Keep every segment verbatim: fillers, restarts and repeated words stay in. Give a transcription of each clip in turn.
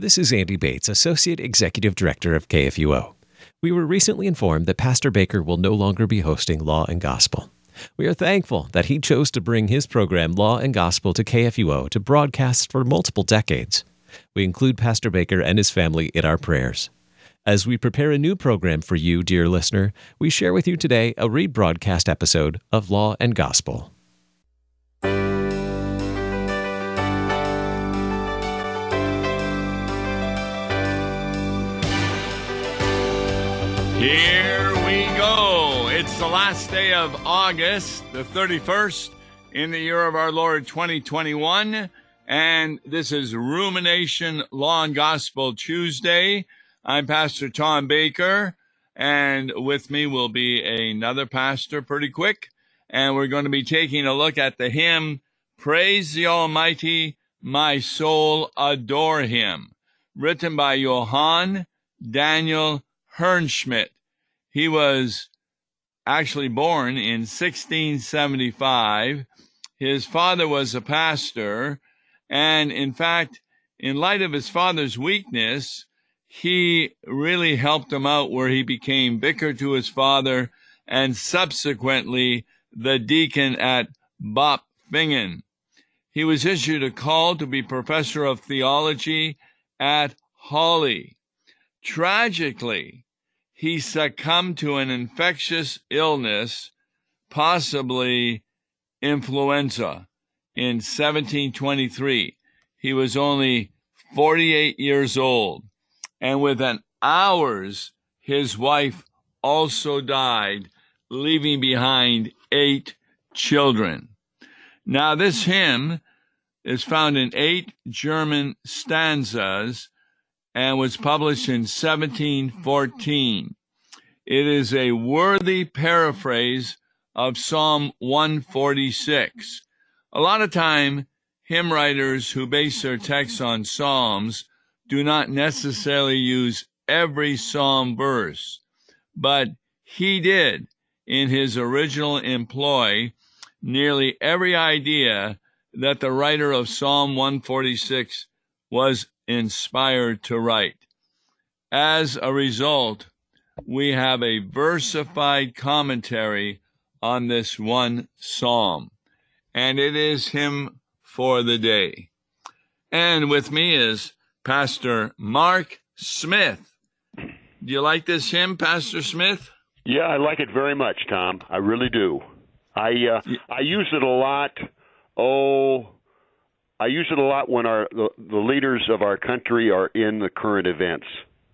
This is Andy Bates, Associate Executive Director of K F U O. We were recently informed that Pastor Baker will no longer be hosting Law and Gospel. We are thankful that he chose to bring his program Law and Gospel to K F U O to broadcast for multiple decades. We include Pastor Baker and his family in our prayers. As we prepare a new program for you, dear listener, we share with you today a rebroadcast episode of Law and Gospel. Here we go. It's the last day of August, the thirty-first, in the year of our Lord twenty twenty-one, and this is Rumination Law and Gospel Tuesday. I'm Pastor Tom Baker, and with me will be another pastor pretty quick, and we're going to be taking a look at the hymn, Praise the Almighty, My Soul Adore Him, written by Johann Daniel Hernschmidt. He was actually born in sixteen seventy-five. His father was a pastor, and in fact, in light of his father's weakness, he really helped him out where he became vicar to his father and subsequently the deacon at Bopfingen. He was issued a call to be professor of theology at Halle. Tragically, he succumbed to an infectious illness, possibly influenza, in seventeen twenty-three. He was only forty-eight years old. And within hours, his wife also died, leaving behind eight children. Now, this hymn is found in eight German stanzas and was published in seventeen fourteen. It is a worthy paraphrase of Psalm one forty-six. A lot of time, hymn writers who base their texts on Psalms do not necessarily use every psalm verse, but he did, in his original employ, nearly every idea that the writer of Psalm one forty-six was inspired to write. As a result, we have a versified commentary on this one psalm, and it is hymn for the day. And with me is Pastor Mark Smith. Do you like this hymn, Pastor Smith? Yeah, I like it very much, Tom. I really do. I uh, I use it a lot. Oh, I use it a lot when our the, the leaders of our country are in the current events.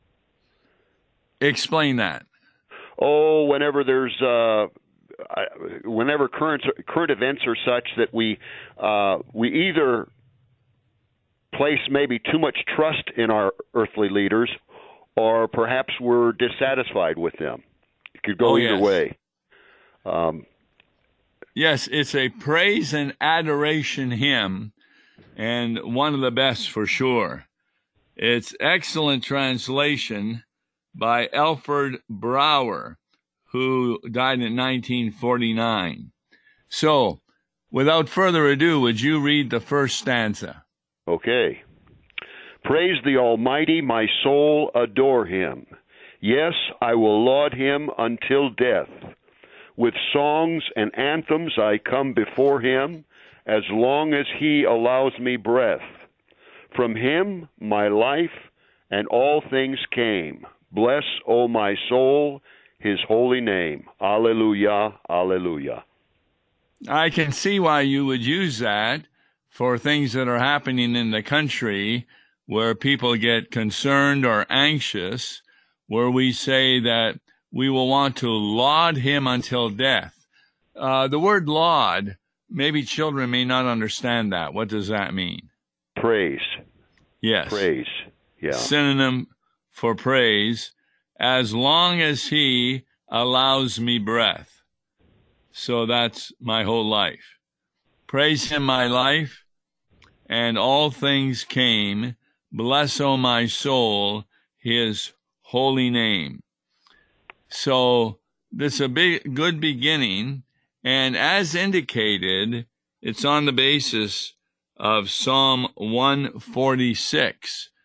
Explain that. Oh, whenever there's uh, whenever current current events are such that we uh, we either place maybe too much trust in our earthly leaders, or perhaps we're dissatisfied with them. It could go oh, either yes. way. Um, yes, it's a praise and adoration hymn, and one of the best for sure. It's excellent translation by Alfred Brouwer, who died in nineteen forty-nine. So, without further ado, would you read the first stanza? Okay. Praise the Almighty, my soul adore him. Yes, I will laud him until death. With songs and anthems I come before him, as long as he allows me breath. From him my life and all things came. Bless, O my soul, his holy name. Alleluia, alleluia. I can see why you would use that for things that are happening in the country where people get concerned or anxious, where we say that we will want to laud him until death. Uh, the word laud, maybe children may not understand that. What does that mean? Praise. Yes. Praise. Yeah. Synonym for praise, as long as he allows me breath. So that's my whole life. Praise him, my life, and all things came. Bless, O my soul, his holy name. So this is a big, good beginning, and as indicated, it's on the basis of Psalm one forty-six.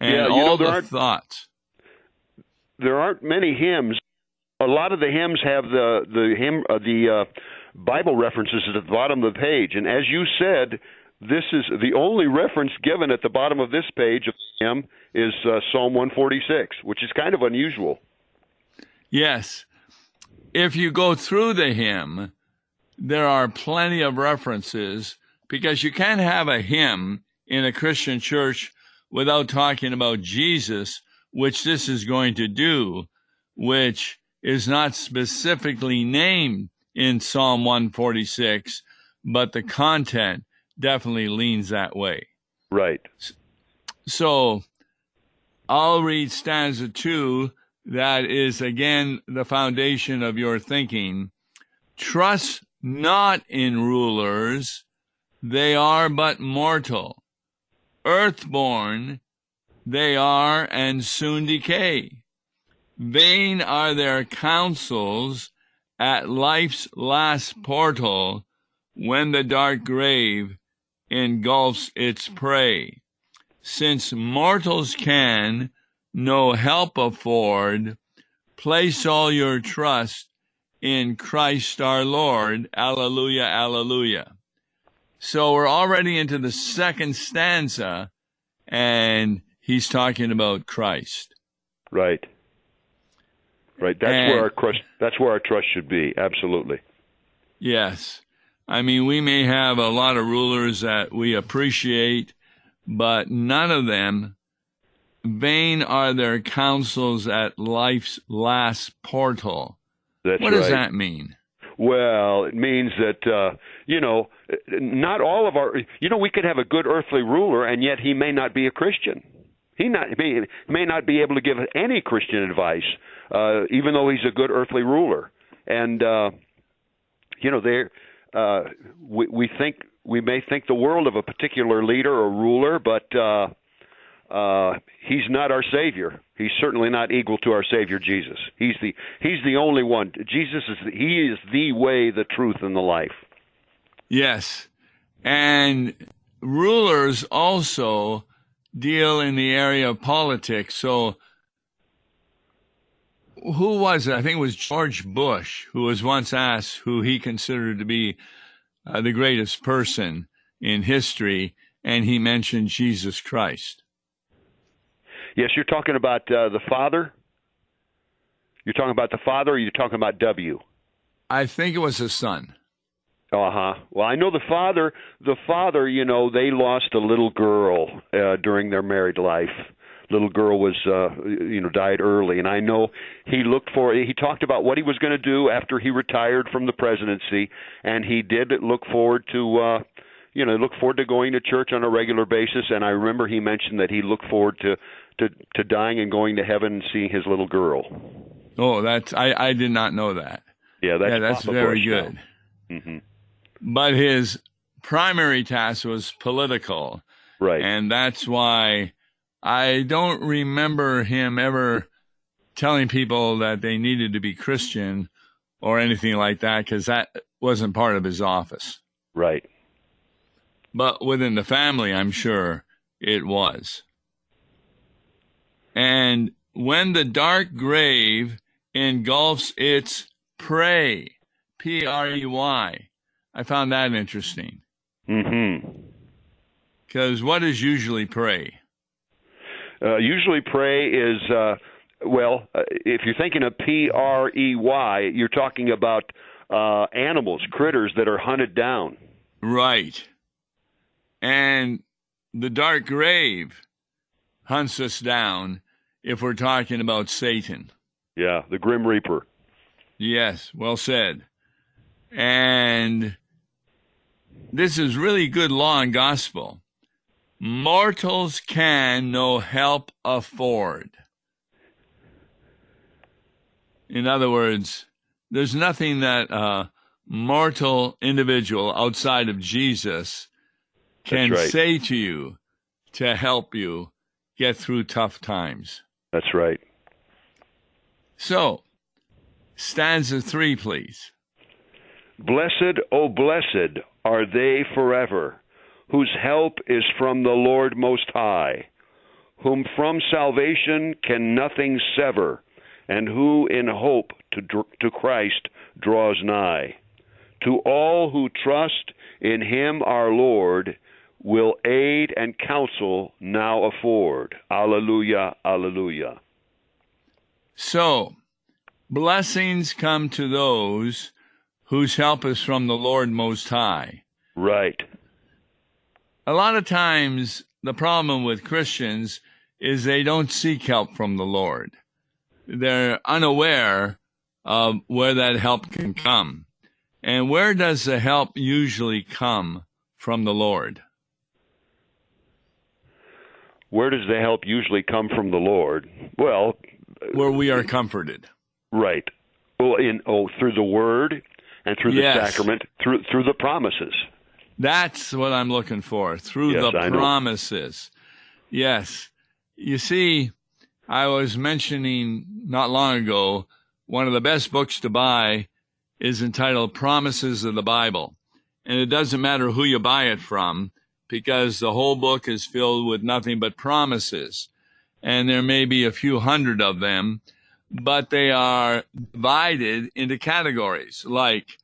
and yeah, you all know, there the aren't, thoughts. There aren't many hymns. A lot of the hymns have the the hymn uh, the uh, Bible references at the bottom of the page, and as you said, this is the only reference given at the bottom of this page of the hymn is uh, Psalm one forty-six, which is kind of unusual. Yes. If you go through the hymn, there are plenty of references, because you can't have a hymn in a Christian church without talking about Jesus, which this is going to do, which is not specifically named in Psalm one forty-six, but the content definitely leans that way. Right. So I'll read stanza two. That is, again, the foundation of your thinking. Trust not in rulers, they are but mortal. Earthborn they are and soon decay. Vain are their counsels at life's last portal, when the dark grave engulfs its prey. Since mortals can no help afford, place all your trust in Christ our Lord. Alleluia, alleluia. So we're already into the second stanza, and he's talking about Christ. Right. Right. That's and, where our trust, that's where our trust should be. Absolutely. Yes. I mean, we may have a lot of rulers that we appreciate, but none of them, vain are their counsels at life's last portal. That's what right. does that mean? Well, it means that, uh, you know, not all of our, you know, we could have a good earthly ruler, and yet he may not be a Christian. He not may, may not be able to give any Christian advice, uh, even though he's a good earthly ruler. And, uh, you know, they uh, we, we think, we may think the world of a particular leader or ruler, but uh, uh, he's not our Savior. He's certainly not equal to our Savior Jesus. He's the he's the only one. Jesus is the, he is the way, the truth, and the life. Yes, and rulers also deal in the area of politics. So, who was it? I think it was George Bush, who was once asked who he considered to be uh, the greatest person in history, and he mentioned Jesus Christ. Yes, you're talking about uh, the Father? You're talking about the Father, or you're talking about W? I think it was the Son. Uh-huh. Well, I know the Father, the Father, you know, they lost a little girl uh, during their married life. Little girl was, uh, you know, died early. And I know he looked for, he talked about what he was going to do after he retired from the presidency. And he did look forward to, uh, you know, look forward to going to church on a regular basis. And I remember he mentioned that he looked forward to, to, to dying and going to heaven and seeing his little girl. Oh, that's, I, I did not know that. Yeah, that's, yeah, that's Papa very Bush good. Mm-hmm. But his primary task was political. Right. And that's why I don't remember him ever telling people that they needed to be Christian or anything like that, because that wasn't part of his office. Right. But within the family, I'm sure it was. And when the dark grave engulfs its prey, P R E Y, I found that interesting. Mm-hmm. Because what is usually prey? Uh, usually prey is, uh, well, uh, if you're thinking of P R E Y, you're talking about uh, animals, critters that are hunted down. Right. And the dark grave hunts us down if we're talking about Satan. Yeah, the Grim Reaper. Yes, well said. And this is really good law and gospel. Mortals can no help afford. In other words, there's nothing that a mortal individual outside of Jesus can right. say to you to help you get through tough times. That's right. So, stanza three, please. Blessed, oh blessed, are they forever, whose help is from the Lord Most High, whom from salvation can nothing sever, and who in hope to, to Christ draws nigh. To all who trust in him our Lord, will aid and counsel now afford. Alleluia, alleluia. So, blessings come to those whose help is from the Lord Most High. Right. A lot of times, the problem with Christians is they don't seek help from the Lord. They're unaware of where that help can come. And where does the help usually come from the Lord? Where does the help usually come from the Lord? Well, where we are comforted. Right. Well, in oh, through the Word and through the Yes. sacrament, through through the promises. That's what I'm looking for, through Yes, the I know. promises. Yes. You see, I was mentioning not long ago, one of the best books to buy is entitled Promises of the Bible. And it doesn't matter who you buy it from, because the whole book is filled with nothing but promises. And there may be a few hundred of them, but they are divided into categories, like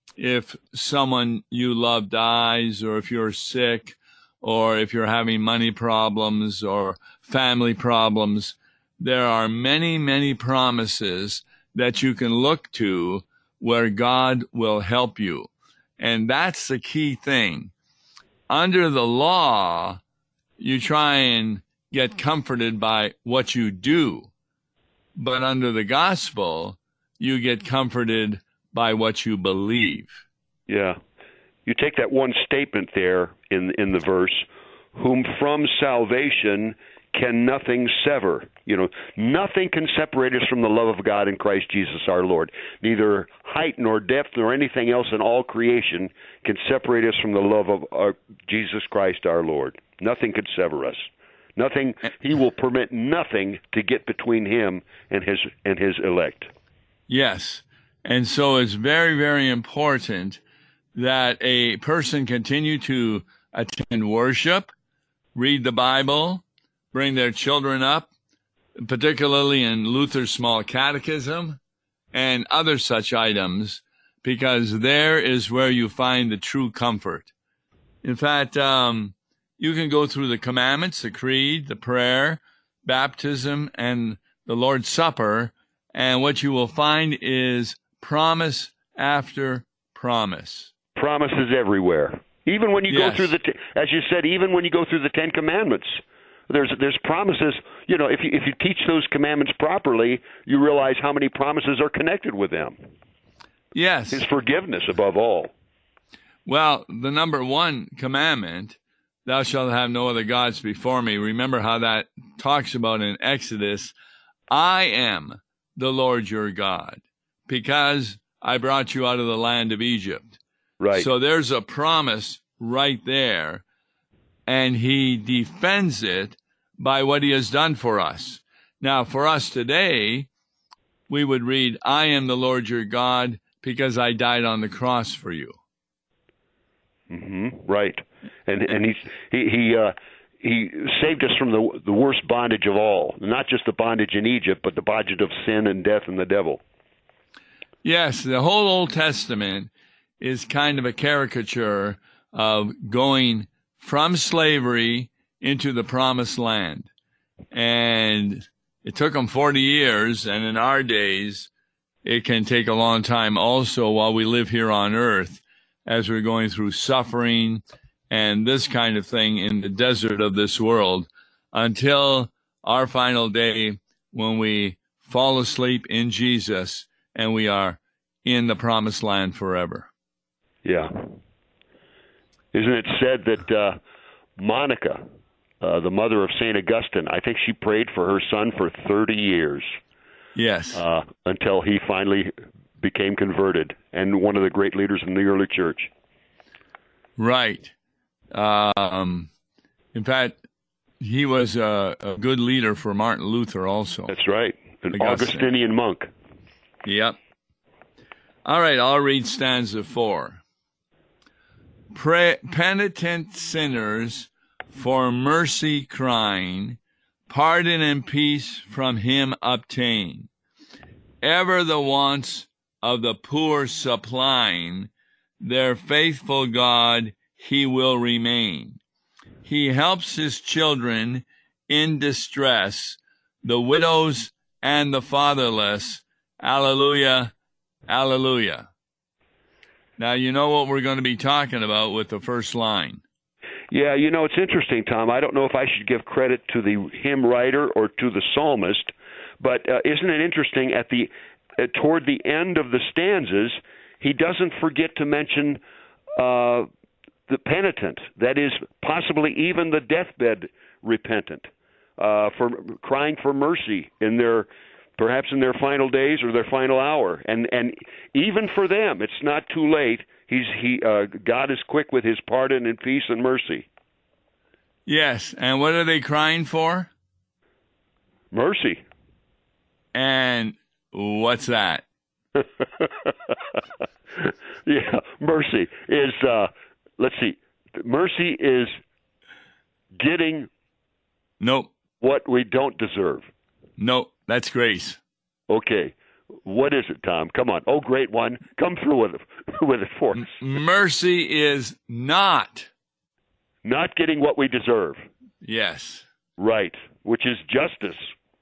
if someone you love dies, or if you're sick, or if you're having money problems or family problems. There are many, many promises that you can look to where God will help you. And that's the key thing. Under the law, you try and get comforted by what you do. But under the gospel, you get comforted by what you believe. Yeah. You take that one statement there in in the verse, whom from salvation can nothing sever. You know, nothing can separate us from the love of God in Christ Jesus our Lord. Neither height nor depth nor anything else in all creation can separate us from the love of our Jesus Christ our Lord. Nothing could sever us. Nothing. He will permit nothing to get between him and his and his elect. Yes. And so it's very, very important that a person continue to attend worship, read the Bible, bring their children up, particularly in Luther's Small Catechism and other such items, because there is where you find the true comfort. In fact, um, you can go through the commandments, the creed, the prayer, baptism, and the Lord's Supper, and what you will find is promise after promise. Promises everywhere. Even when you Yes. go through the, as you said, even when you go through the Ten Commandments, there's there's promises. You know, if you if you teach those commandments properly, you realize how many promises are connected with them. Yes. His forgiveness above all. Well, the number one commandment, thou shalt have no other gods before me. Remember how that talks about in Exodus, I am the Lord your God, because I brought you out of the land of Egypt. Right. So there's a promise right there, and he defends it by what he has done for us. Now, for us today, we would read, I am the Lord your God, because I died on the cross for you. Mm-hmm. Right. And and he's he he uh, he saved us from the the worst bondage of all, not just the bondage in Egypt, but the bondage of sin and death and the devil. Yes, the whole Old Testament is kind of a caricature of going from slavery into the promised land. And it took them forty years, and in our days, it can take a long time also while we live here on earth, as we're going through suffering and this kind of thing in the desert of this world, until our final day when we fall asleep in Jesus and we are in the promised land forever. Yeah. Isn't it said that uh, Monica, uh, the mother of Saint Augustine, I think she prayed for her son for thirty years. Yes. Uh, until he finally became converted and one of the great leaders in the early church. Right. Um, in fact, he was a, a good leader for Martin Luther also. That's right. An Augustine. Augustinian monk. Yep. All right, I'll read stanza four. Pray, penitent sinners for mercy crying, pardon and peace from him obtain. Ever the wants of the poor supplying, their faithful God he will remain. He helps his children in distress, the widows and the fatherless. Alleluia, alleluia. Now, you know what we're going to be talking about with the first line. Yeah, you know, it's interesting, Tom. I don't know if I should give credit to the hymn writer or to the psalmist, but uh, isn't it interesting at the uh, toward the end of the stanzas, he doesn't forget to mention uh, the penitent, that is, possibly even the deathbed repentant, uh, for crying for mercy in their, perhaps in their final days or their final hour, and and even for them, it's not too late. He's he uh, God is quick with his pardon and peace and mercy. Yes, and what are they crying for? Mercy. And what's that? Yeah, mercy is, uh, let's see, mercy is getting Nope. what we don't deserve. Nope, that's grace. Okay, what is it, Tom? Come on. Oh, great one. Come through with it, with it for us. Mercy is not. Not getting what we deserve. Yes. Right, which is justice.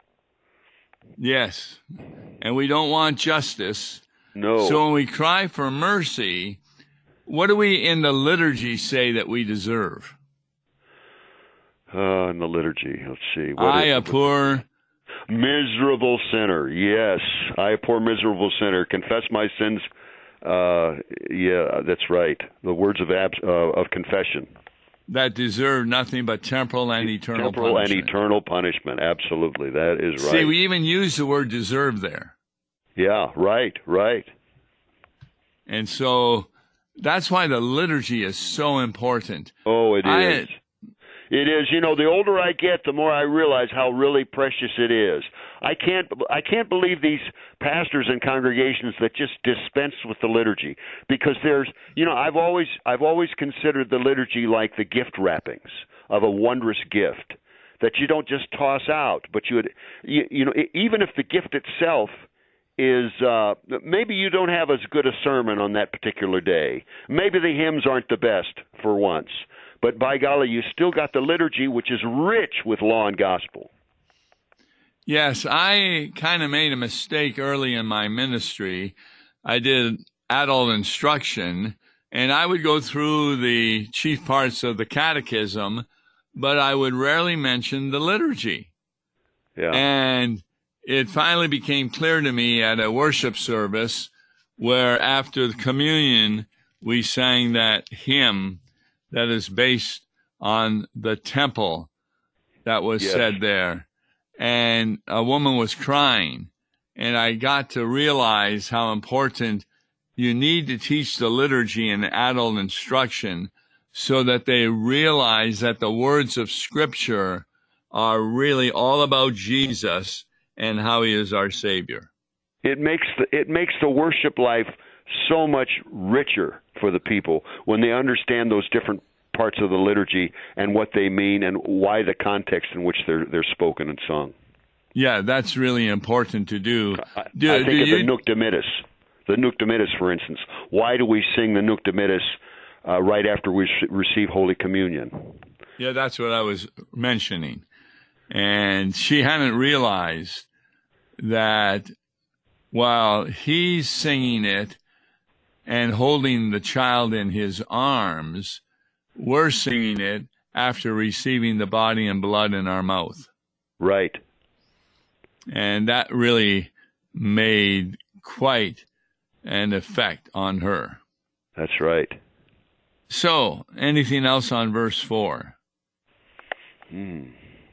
Yes, and we don't want justice. No. So when we cry for mercy, what do we in the liturgy say that we deserve? Uh, in the liturgy, let's see. What I, is a it? poor... Miserable sinner, yes. I, a poor miserable sinner, confess my sins. Uh, yeah, that's right. The words of abs- uh, of confession. That deserve nothing but temporal and eternal temporal punishment. and eternal punishment, absolutely. That is right. See, we even use the word deserve there. Yeah, right, right. And so that's why the liturgy is so important. Oh, it I, is. It is. You know, the older I get, the more I realize how really precious it is. I can't I can't believe these pastors and congregations that just dispense with the liturgy, because there's, you know, I've always I've always considered the liturgy like the gift wrappings of a wondrous gift that you don't just toss out, but you would, you, you know, even if the gift itself is uh, maybe you don't have as good a sermon on that particular day. Maybe the hymns aren't the best for once. But by golly, you still got the liturgy, which is rich with law and gospel. Yes, I kind of made a mistake early in my ministry. I did adult instruction, and I would go through the chief parts of the catechism, but I would rarely mention the liturgy. Yeah. And it finally became clear to me at a worship service where after the communion, we sang that hymn that is based on the temple that was yes. said there. And a woman was crying. And I got to realize how important you need to teach the liturgy in adult instruction so that they realize that the words of Scripture are really all about Jesus and how he is our Savior. It makes the, it makes the worship life so much richer for the people when they understand those different parts of the liturgy and what they mean and why the context in which they're they're spoken and sung. Yeah, that's really important to do. I, do I think do of you, the Nunc Dimittis. The Nunc Dimittis, for instance. Why do we sing the Nunc Dimittis uh, right after we receive Holy Communion? Yeah, that's what I was mentioning. And she hadn't realized that while he's singing it and holding the child in his arms, we're singing it after receiving the body and blood in our mouth. Right. And that really made quite an effect on her. That's right. So, anything else on verse four? Hmm.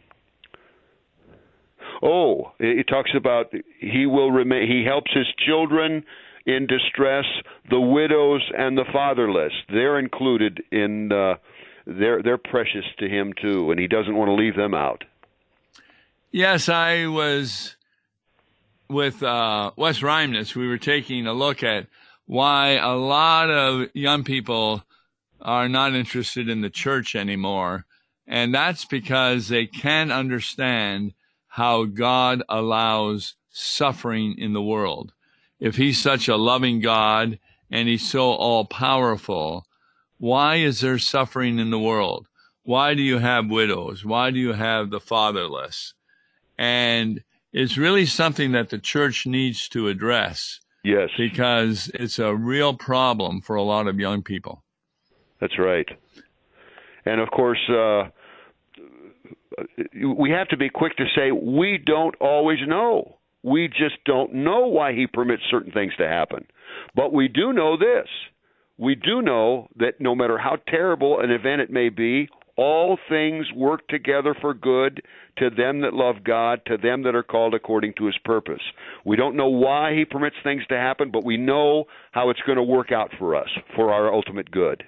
Oh, it talks about he will remain. He helps his children in distress, the widows and the fatherless. They're included in. Uh, they're they're precious to him too, and he doesn't want to leave them out. Yes, I was with uh, Wes Reimnitz. We were taking a look at why a lot of young people are not interested in the church anymore. And that's because they can't understand how God allows suffering in the world. If he's such a loving God and he's so all-powerful, why is there suffering in the world? Why do you have widows? Why do you have the fatherless? And it's really something that the church needs to address. Yes. Because it's a real problem for a lot of young people. That's right. And of course, uh, we have to be quick to say we don't always know. We just don't know why he permits certain things to happen. But we do know this. We do know that no matter how terrible an event it may be, all things work together for good to them that love God, to them that are called according to his purpose. We don't know why he permits things to happen, but we know how it's going to work out for us, for our ultimate good.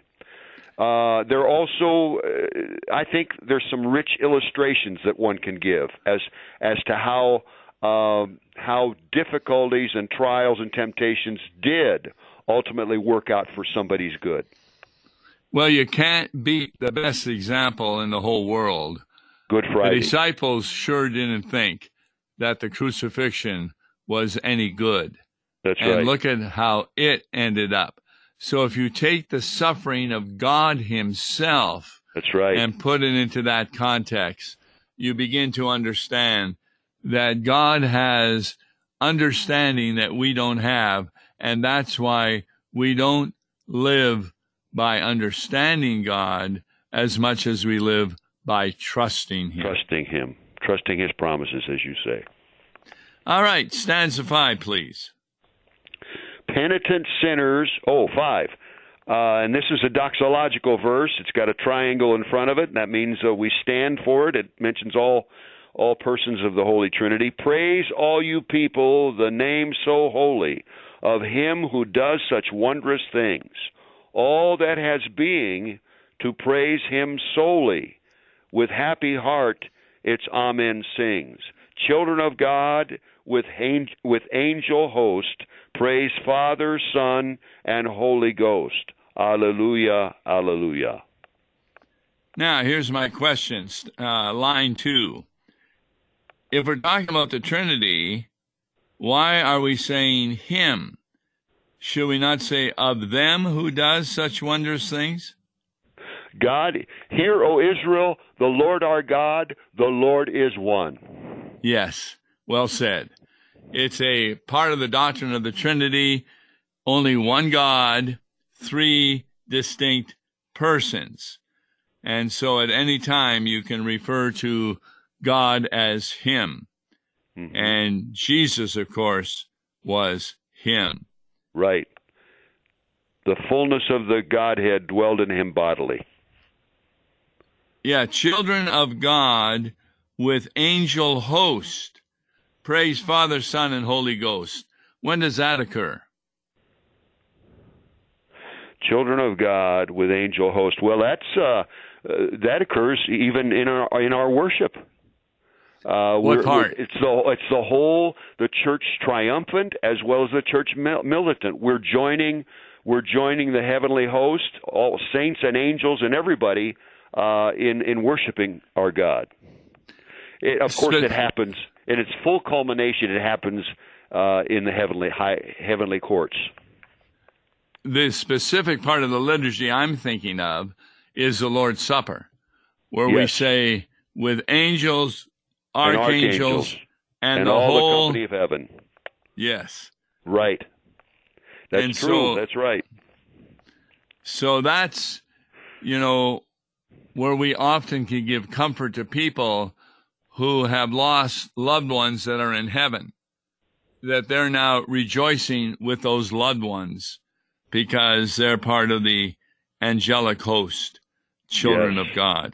Uh, there are also, uh, I think, there's some rich illustrations that one can give as as to how uh, how difficulties and trials and temptations did ultimately work out for somebody's good. Well, you can't beat the best example in the whole world. Good Friday. The disciples sure didn't think that the crucifixion was any good. That's and right. And look at how it ended up. So if you take the suffering of God himself That's right. and put it into that context, you begin to understand that God has understanding that we don't have, and that's why we don't live by understanding God as much as we live by trusting him. Trusting him. Trusting his promises, as you say. All right, stanza five, please. Penitent sinners, oh, five. Uh, and this is a doxological verse. It's got a triangle in front of it, and that means uh, we stand for it. It mentions all all persons of the Holy Trinity. Praise all you people, the name so holy, of him who does such wondrous things. All that has being, to praise him solely. With happy heart, its amen sings. Children of God, with with angel host, praise Father, Son, and Holy Ghost. Alleluia, alleluia. Now, here's my question, uh, line two. If we're talking about the Trinity, why are we saying him? Should we not say of them who does such wondrous things? God, hear, O Israel, the Lord our God, the Lord is one. Yes, well said. It's a part of the doctrine of the Trinity, only one God, three distinct persons. And so at any time you can refer to God as him. Mm-hmm. And Jesus, of course, was him. Right. The fullness of the Godhead dwelled in him bodily. Yeah, children of God with angel host. Praise Father, Son, and Holy Ghost. When does that occur? Children of God with angel host. Well, that's uh, uh, that occurs even in our in our worship. Uh, what we're, part? We're, it's the it's the whole the church triumphant as well as the church militant. We're joining we're joining the heavenly host, all saints and angels and everybody uh, in in worshiping our God. It, of course, it happens in its full culmination. It happens uh, in the heavenly high, heavenly courts. The specific part of the liturgy I'm thinking of is the Lord's Supper, where yes. we say, with angels, archangels, and, archangels, and, and the all whole the company of heaven. Yes. Right. That's and true. So, that's right. So that's, you know, where we often can give comfort to people who have lost loved ones that are in heaven, that they're now rejoicing with those loved ones because they're part of the angelic host, children yes. of God.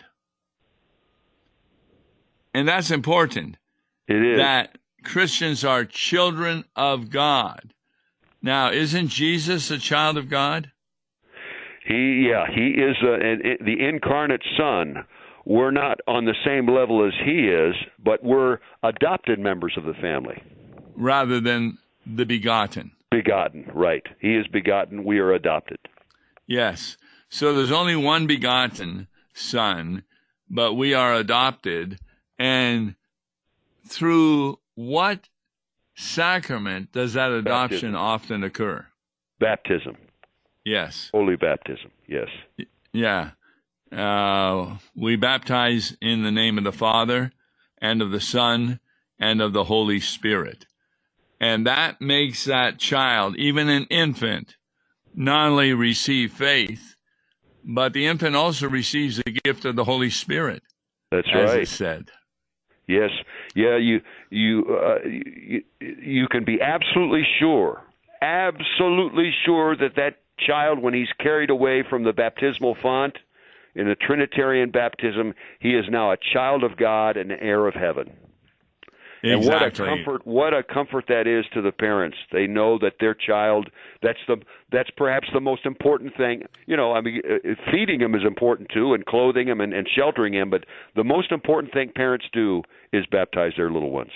And that's important. It is. That Christians are children of God. Now, isn't Jesus a child of God? He, yeah, he is a, a, the incarnate Son. We're not on the same level as he is, but we're adopted members of the family. Rather than the begotten. Begotten, right. He is begotten, we are adopted. Yes. So there's only one begotten Son, but we are adopted. And through what sacrament does that adoption Baptism. often occur? Baptism. Yes. Holy baptism, yes. Yeah. Uh, we baptize in the name of the Father and of the Son and of the Holy Spirit. And that makes that child, even an infant, not only receive faith, but the infant also receives the gift of the Holy Spirit. That's as right. it said. Yes. Yeah, you you, uh, you you can be absolutely sure, absolutely sure that that child, when he's carried away from the baptismal font in a Trinitarian baptism, he is now a child of God and an heir of heaven. Exactly. And what a comfort! What a comfort that is to the parents. They know that their child. That's the. That's perhaps the most important thing. You know, I mean, feeding him is important too, and clothing him and, and sheltering him. But the most important thing parents do is baptize their little ones.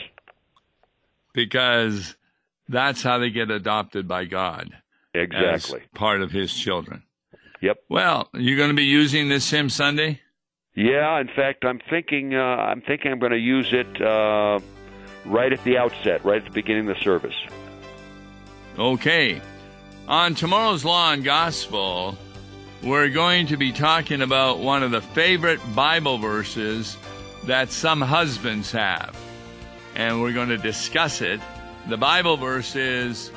Because that's how they get adopted by God. Exactly. As part of His children. Yep. Well, you're going to be using this hymn Sunday? Yeah. In fact, I'm thinking. Uh, I'm thinking I'm going to use it. Uh, Right at the outset, right at the beginning of the service. Okay. On tomorrow's Law and Gospel, we're going to be talking about one of the favorite Bible verses that some husbands have. And we're going to discuss it. The Bible verse is,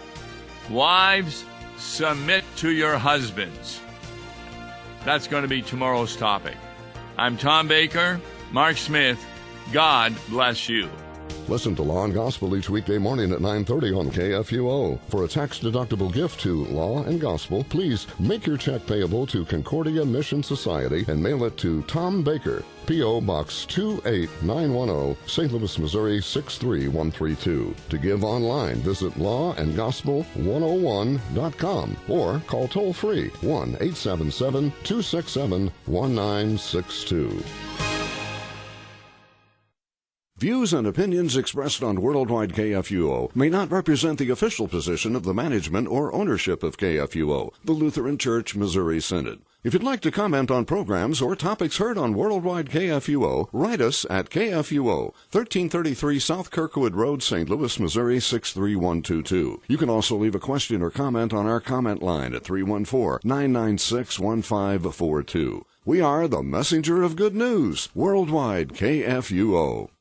"Wives, submit to your husbands." That's going to be tomorrow's topic. I'm Tom Baker. Mark Smith. God bless you. Listen to Law and Gospel each weekday morning at nine thirty on K F U O. For a tax-deductible gift to Law and Gospel, please make your check payable to Concordia Mission Society and mail it to Tom Baker, P O. Box two eight nine one zero, Saint Louis, Missouri six three one three two. To give online, visit law and gospel one oh one dot com or call toll-free one eight seven seven, two six seven, one nine six two. Views and opinions expressed on Worldwide K F U O may not represent the official position of the management or ownership of K F U O, the Lutheran Church Missouri Synod. If you'd like to comment on programs or topics heard on Worldwide K F U O, write us at K F U O, thirteen thirty-three South Kirkwood Road, Saint Louis, Missouri six three one two two. You can also leave a question or comment on our comment line at three one four, nine nine six, one five four two. We are the messenger of good news, Worldwide K F U O.